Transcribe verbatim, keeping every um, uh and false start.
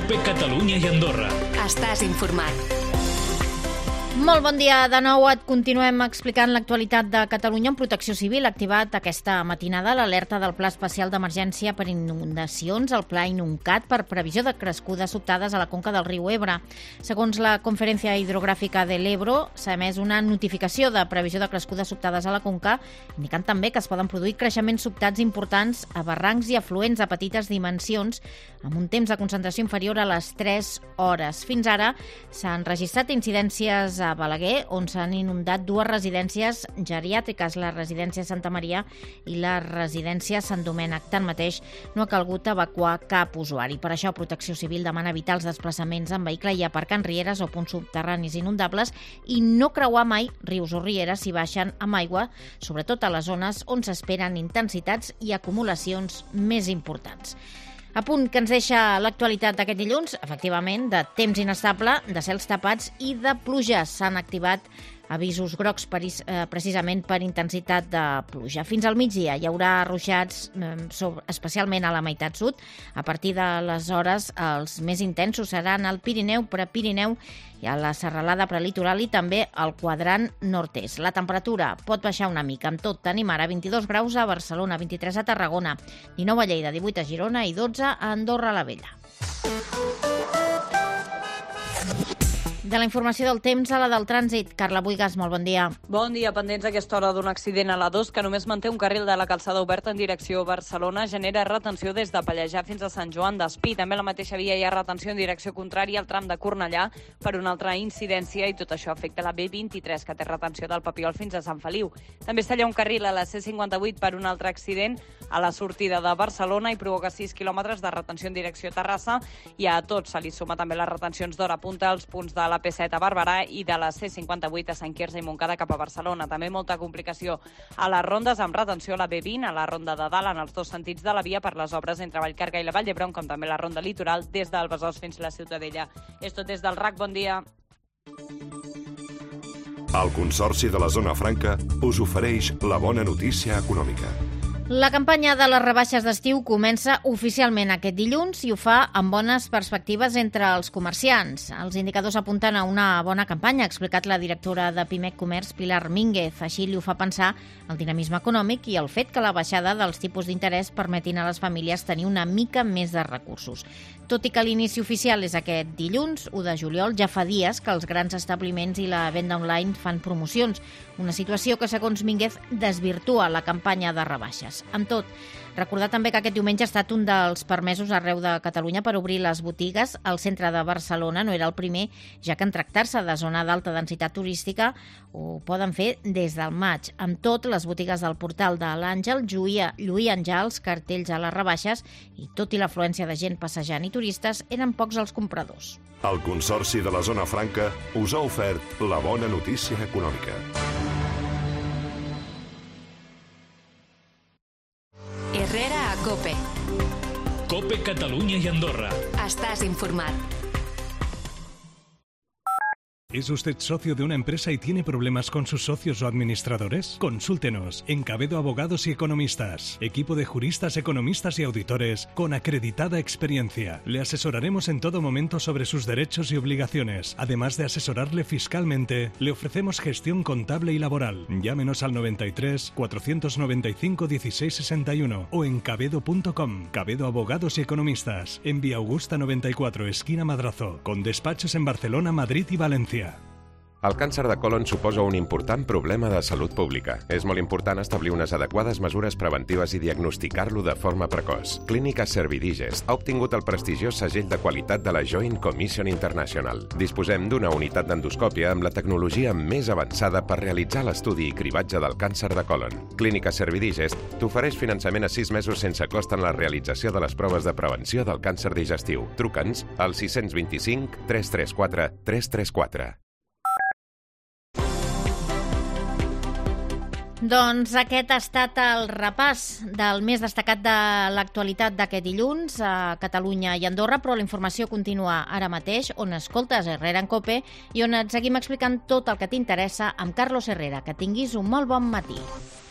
COPE Catalunya i Andorra. Estàs informat. Molt bon dia de nou. Et continuem explicant l'actualitat de Catalunya. En Protecció Civil ha activat aquesta matinada l'alerta del Pla Especial d'Emergència per Inundacions, el Pla Inuncat, per previsió de crescudes sobtades a la conca del riu Ebre. Segons la Conferència Hidrogràfica de l'Ebro, s'ha emès una notificació de previsió de crescudes sobtades a la conca, indicant també que es poden produir creixements sobtats importants a barrancs i afluents de petites dimensions, amb un temps de concentració inferior a les tres hores. Fins ara s'han registrat incidències a Balaguer, on s'han inundat dues residències geriàtriques, la residència Santa Maria i la residència Sant Domènec. Tanmateix, no ha calgut evacuar cap usuari. Per això, Protecció Civil demana evitar els desplaçaments en vehicle i aparcar en rieres o punts subterranis inundables i no creuar mai rius o rieres si baixen amb aigua, sobretot a les zones on s'esperen intensitats i acumulacions més importants. A punt que ens deixa l'actualitat d'aquest dilluns, efectivament, de temps inestable, de cels tapats i de pluges. S'han activat avisos grocs precisament per intensitat de pluja. Fins al migdia hi haurà ruixats, especialment a la meitat sud. A partir d'aleshores, els més intensos seran al Pirineu, Prepirineu i a la serralada prelitoral i també al quadrant nord-est. La temperatura pot baixar una mica. Amb tot, tenim ara vint-i-dos graus a Barcelona, vint-i-tres a Tarragona, dinou a Lleida, divuit a Girona i dotze a Andorra la Vella. De la informació del temps a la del trànsit, Carla Buigas, molt bon dia. Bon dia, pendents a aquesta hora d'un accident a l'A dos que només manté un carril de la calçada oberta en direcció a Barcelona, genera retenció des de Pallejà fins a Sant Joan d'Espí. També a la mateixa via hi ha retenció en direcció contrària al tram de Cornellà per una altra incidència i tot això afecta la B vint-i-tres, que té retenció del Papiol fins a Sant Feliu. També està allà un carril a la C cinquanta-vuit per un altre accident a la sortida de Barcelona i provoca sis quilòmetres de retenció en direcció a Terrassa, i a tot se li suma també les retencions d'hora punta als punts de la P set a Barberà i de la C cinquanta-vuit a Sant Quirze i Montcada cap a Barcelona. També molta complicació a les rondes amb retenció a la B vint, a la ronda de dalt en els dos sentits de la via per les obres entre Vallcarca i la Vall d'Hebron, com també la ronda litoral des del Besòs fins a la Ciutadella. És tot des del R A C. Bon dia. El Consorci de la Zona Franca us ofereix la bona notícia econòmica. La campanya de les rebaixes d'estiu comença oficialment aquest dilluns i ho fa amb bones perspectives entre els comerciants. Els indicadors apunten a una bona campanya, ha explicat la directora de Pimec Comerç, Pilar Mínguez. Així li ho fa pensar el dinamisme econòmic i el fet que la baixada dels tipus d'interès permetin a les famílies tenir una mica més de recursos. Tot i que l'inici oficial és aquest dilluns, u de juliol, ja fa dies que els grans establiments i la venda online fan promocions, una situació que, segons Mínguez, desvirtua la campanya de rebaixes. Amb tot, recordar també que aquest diumenge ha estat un dels permesos arreu de Catalunya per obrir les botigues. El centre de Barcelona no era el primer, ja que en tractar-se de zona d'alta densitat turística ho poden fer des del maig. Amb tot, les botigues del portal de l'Àngel lluïen ja els cartells a les rebaixes i, tot i l'afluència de gent passejant i turistes, eren pocs els compradors. El Consorci de la Zona Franca us ha ofert la bona notícia econòmica. Herrera a COPE. COPE Catalunya i Andorra. Estás informat. ¿Es usted socio de una empresa y tiene problemas con sus socios o administradores? Consúltenos en Cabedo Abogados y Economistas, equipo de juristas, economistas y auditores con acreditada experiencia. Le asesoraremos en todo momento sobre sus derechos y obligaciones. Además de asesorarle fiscalmente, le ofrecemos gestión contable y laboral. Llámenos al noventa y tres, cuatrocientos noventa y cinco, dieciséis sesenta y uno o en cabedo punto com. Cabedo Abogados y Economistas, en Vía Augusta noventa y cuatro, esquina Madrazo, con despachos en Barcelona, Madrid y Valencia. El càncer de colon suposa un important problema de salut pública. És molt important establir unes adequades mesures preventives i diagnosticar-lo de forma precoç. Clínica Servidigest ha obtingut el prestigiós segell de qualitat de la Joint Commission International. Disposem d'una unitat d'endoscòpia amb la tecnologia més avançada per realitzar l'estudi i cribatge del càncer de colon. Clínica Servidigest t'ofereix finançament a sis mesos sense cost en la realització de les proves de prevenció del càncer digestiu. Truca'ns al sis dos cinc, tres tres quatre, tres tres quatre. Doncs aquest ha estat el repàs del més destacat de l'actualitat d'aquest dilluns a Catalunya i Andorra, però la informació continua ara mateix on escoltes Herrera en COPE i on et seguim explicant tot el que t'interessa amb Carlos Herrera. Que tinguis un molt bon matí.